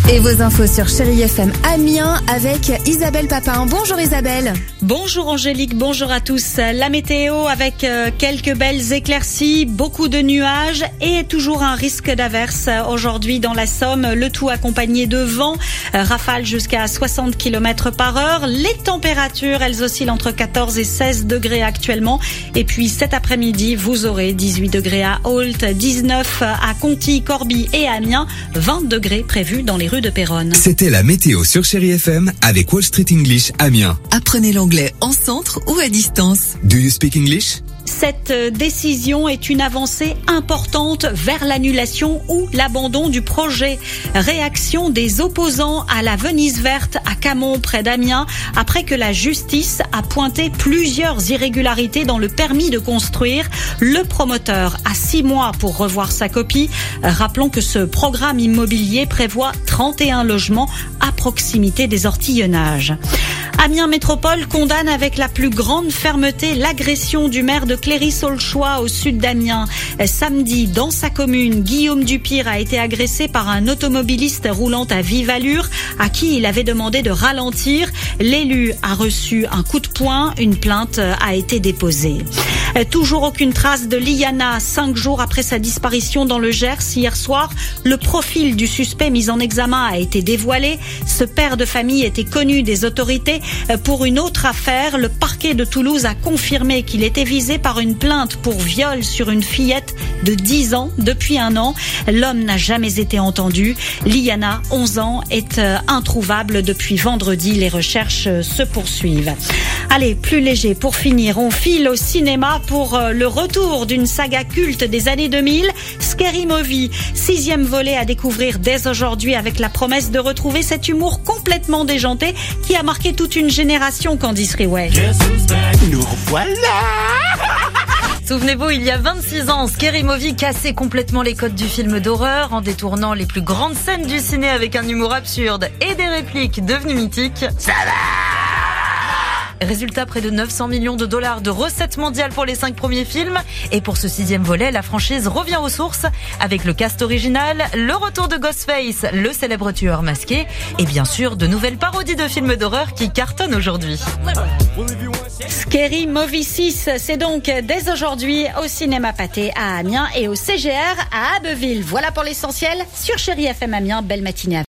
Et vos infos sur Chérie FM Amiens avec Isabelle Papin. Bonjour Isabelle. Bonjour Angélique, bonjour à tous. La météo avec quelques belles éclaircies, beaucoup de nuages et toujours un risque d'averse aujourd'hui dans la Somme. Le tout accompagné de vent, rafales jusqu'à 60 km par heure. Les températures, elles oscillent entre 14 et 16 degrés actuellement. Et puis cet après-midi, vous aurez 18 degrés à Ault, 19 à Conty, Corbie et Amiens, 20 degrés prévus dans les rues de Péronne. C'était la météo sur Chérie FM avec Wall Street English Amiens. Apprenez l'anglais en centre ou à distance. Do you speak English? Cette décision est une avancée importante vers l'annulation ou l'abandon du projet. Réaction des opposants à la Venise verte à Camon, près d'Amiens, après que la justice a pointé plusieurs irrégularités dans le permis de construire. Le promoteur a 6 mois pour revoir sa copie. Rappelons que ce programme immobilier prévoit 31 logements à proximité des ortillonnages. Amiens Métropole condamne avec la plus grande fermeté l'agression du maire de Cléry-Saulchois au sud d'Amiens. Samedi, dans sa commune, Guillaume Dupire a été agressé par un automobiliste roulant à vive allure à qui il avait demandé de ralentir. L'élu a reçu un coup de poing, une plainte a été déposée. Toujours aucune trace de Liana, 5 jours après sa disparition dans le Gers. Hier soir, le profil du suspect mis en examen a été dévoilé. Ce père de famille était connu des autorités pour une autre affaire. Le parquet de Toulouse a confirmé qu'il était visé par une plainte pour viol sur une fillette de 10 ans depuis 1 an. L'homme n'a jamais été entendu. Liana, 11 ans, est introuvable depuis vendredi. Les recherches se poursuivent. Allez, plus léger pour finir, on file au cinéma pour le retour d'une saga culte des années 2000, Scary Movie, 6e volet à découvrir dès aujourd'hui avec la promesse de retrouver cet humour complètement déjanté qui a marqué toute une génération, Candice Riway. Nous voilà. Souvenez-vous, il y a 26 ans, Scary Movie cassait complètement les codes du film d'horreur en détournant les plus grandes scènes du ciné avec un humour absurde et des répliques devenues mythiques. Ça va. Résultat, près de 900 millions de dollars de recettes mondiales pour les 5 premiers films. Et pour ce 6e volet, la franchise revient aux sources avec le cast original, le retour de Ghostface, le célèbre tueur masqué, et bien sûr de nouvelles parodies de films d'horreur qui cartonnent aujourd'hui. Scary Movie 6, c'est donc dès aujourd'hui au cinéma Pathé à Amiens et au CGR à Abbeville. Voilà pour l'essentiel sur Chérie FM Amiens. Belle matinée à vous.